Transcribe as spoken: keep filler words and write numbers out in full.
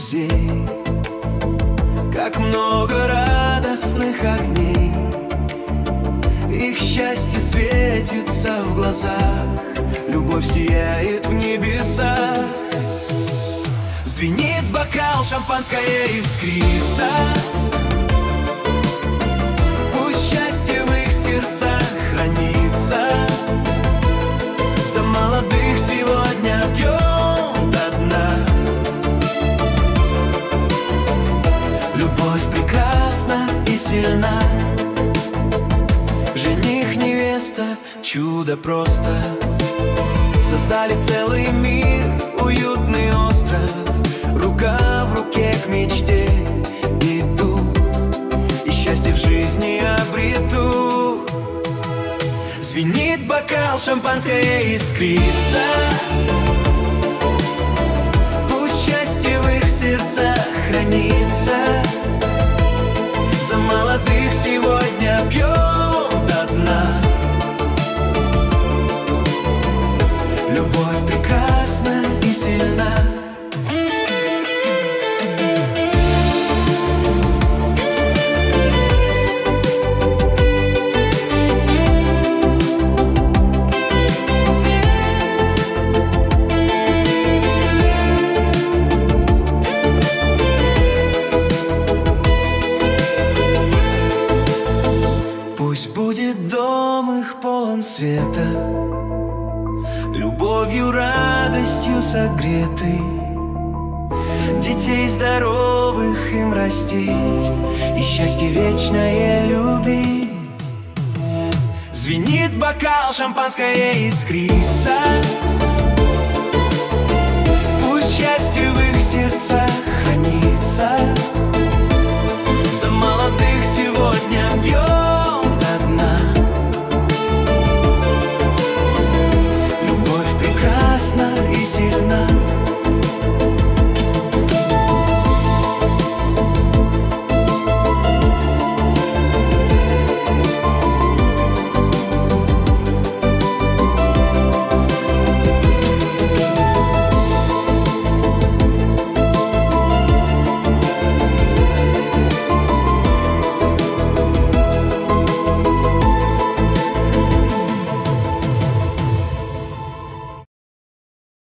друзей, как много радостных огней. Их счастье светится в глазах, любовь сияет в небесах. Звенит бокал, шампанское искрится. Пусть счастье в их сердцах хранится. За молодых сегодня пьем до дна. Любовь прекрасна и сильна. Жених, невеста, чудо просто. Создали целый мир, уютный остров. Рука в руке к мечте идут, и счастье в жизни обретут. Звенит бокал, шампанское искрится. Пусть счастье в их сердцах хранится. За молодых сегодня пьем до дна. Любовь прекрасна и сильна. Пусть будет дом их полон света, любовью, радостью согретый. Детей здоровых им растить и счастье вечное любить. Звенит бокал, шампанское искрится. Пусть счастье в их сердцах хранится.